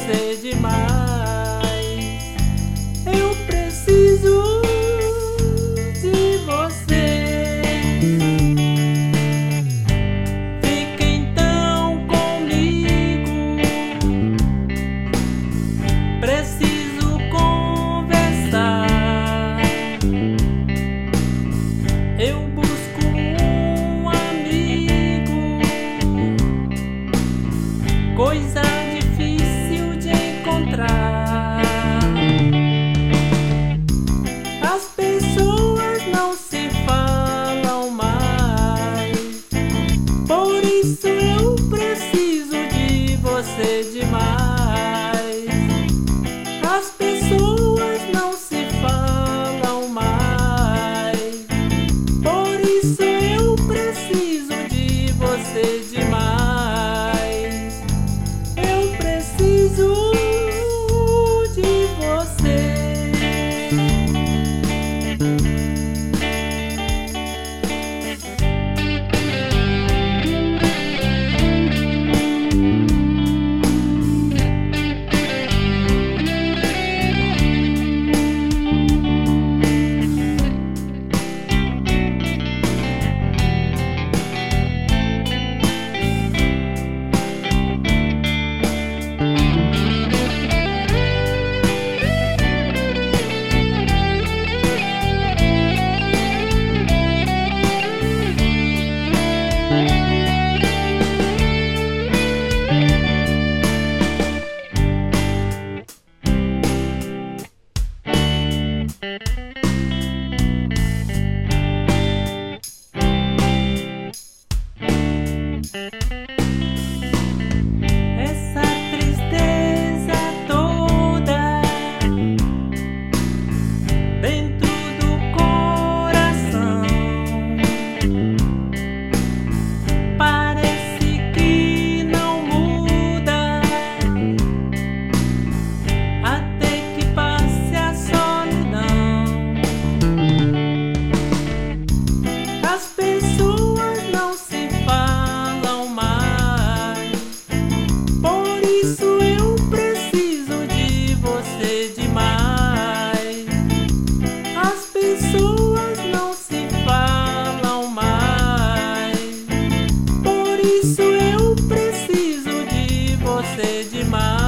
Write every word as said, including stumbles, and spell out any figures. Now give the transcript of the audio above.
você demais. Eu preciso de você. Fique então comigo. Preciso conversar. Eu busco um amigo, coisa difícil de encontrar. As pessoas não se falam mais, por isso eu preciso de você demais. As pessoas não se falam mais, por isso eu preciso de você demais. Eu preciso de você. Essa tristeza toda dentro do coração parece que não muda até que passe a solidão. As pessoas não se falam mais, por isso eu preciso de você demais. As pessoas não se falam mais, por isso eu preciso de você demais.